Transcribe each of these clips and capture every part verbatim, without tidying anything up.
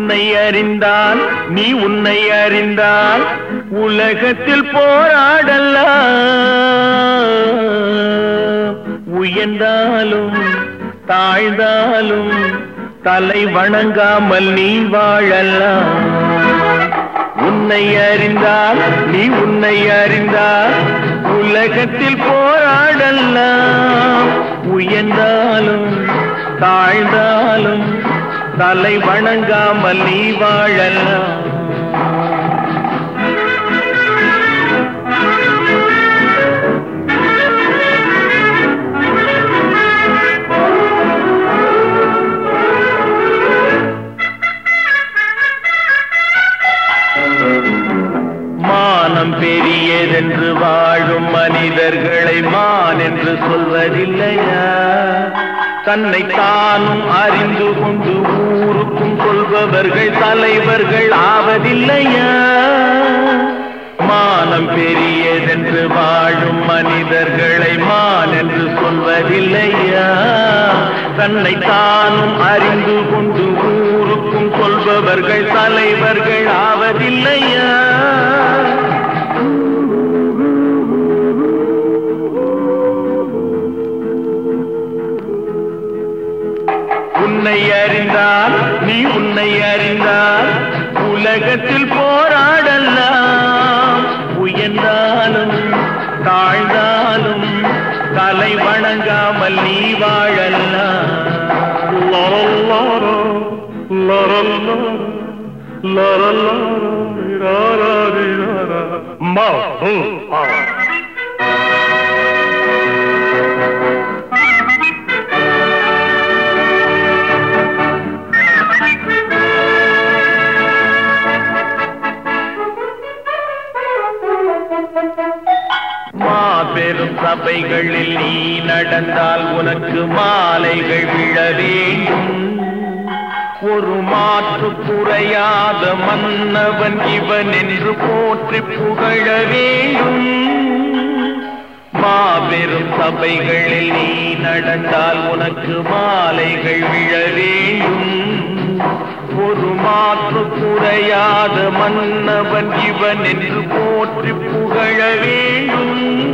உன்னை அறிந்தால் நீ உன்னை அறிந்தால் உலகத்தில் போராடலாம். உயர்ந்தாலும் தாழ்ந்தாலும் தலை வணங்காமல் நீ வாழலாம். உன்னை அறிந்தால் நீ உன்னை அறிந்தால் உலகத்தில் போராடலாம். உயர்ந்தாலும் தாழ்ந்தாலும் தலை வணங்காமல் நீ வாழலாம். மானம் பெரியதென்று வாழும் மனிதர்களை மான் என்று சொல்வதில்லையா? தன்னை தானும் அறிந்து கொண்டு ஊருக்கும் சொல்பவர்கள் தலைவர்கள் ஆவதில்லையா? மானம் பெரியதென்று வாழும் மனிதர்களை மான் என்று சொல்வதில்லையா? தன்னை தானும் அறிந்து கொண்டு ஊருக்கும் சொல்பவர்கள் தலைவர்கள் ஆவதில்லையா? உன்னை அறிந்தால் நீ உன்னை அறிந்தால் உலகத்தில் போராடலாம். உயர்ந்தாலும் தாழ்ந்தாலும் தலை வணங்காமல் நீ வாழலாம். மாபெரும் சபைகளில் நீ நடந்தால் உனக்கு மாலைகள் விழ வேண்டும். ஒரு மாற்று குறையாத மன்னவன் இவன் என்று போற்றி புகழ வேண்டும். மாபெரும் சபைகளில் நீ நடந்தால் உனக்கு மாலைகள் விழ வேண்டும். ஒரு மாற்று குறையாத மன்னவன் இவன் என்று போற்றி புகழ வேண்டும்.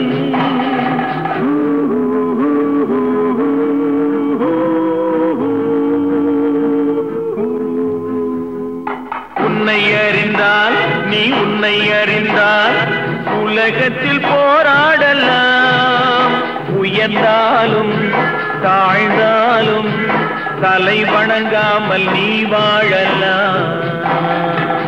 உன்னை அறிந்தால் நீ உன்னை அறிந்தால் உலகத்தில் போராடலாம். உயர்ந்தாலும் தாழ்ந்தாலும் தலை வணங்காமல் நீ வாழலாம்.